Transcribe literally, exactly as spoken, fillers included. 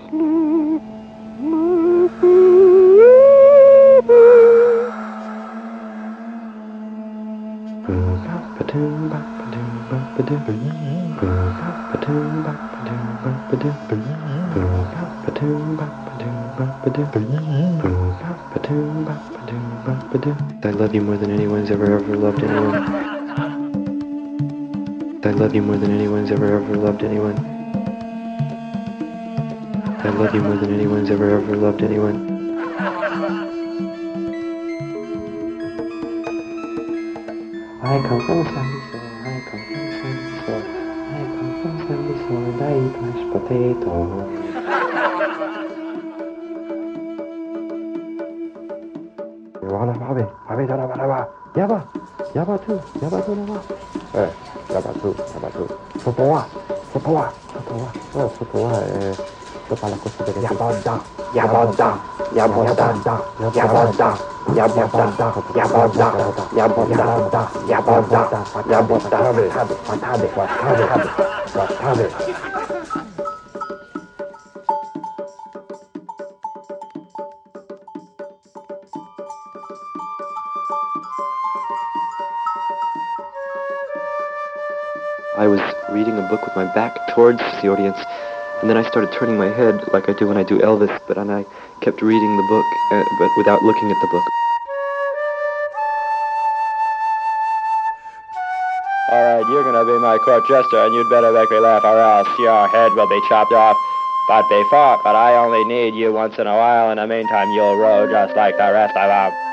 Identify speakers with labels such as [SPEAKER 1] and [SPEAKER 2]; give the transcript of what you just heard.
[SPEAKER 1] sleep.
[SPEAKER 2] I love you more than anyone's ever ever loved anyone. I love you more than anyone's ever ever loved anyone. I love you more than anyone's ever ever loved anyone. I come from Sandy Shore, I come from Sandy Shore, I come from Sandy Shore, and I eat mashed potatoes. Wala babe, babe jara bara ba, yaba, yaba tu, yaba tu nama. Eh, yaba tu, yaba tu. Sotoa, sotoa, sotoa, oh sotoa, eh, kepala ku sedikit. Yaboda, yaboda, yaboda, yaboda, yaboda, yaboda, yaboda, yaboda, yaboda. Watabe, watabe, watabe, watabe. I was reading a book with my back towards the audience, and then I started turning my head like I do when I do Elvis, but and I kept reading the book, uh, but without looking at the book.
[SPEAKER 3] All right, you're gonna be my court jester, and you'd better make me laugh, or else your head will be chopped off. But before, but I only need you once in a while. In the meantime, you'll roll just like the rest of them.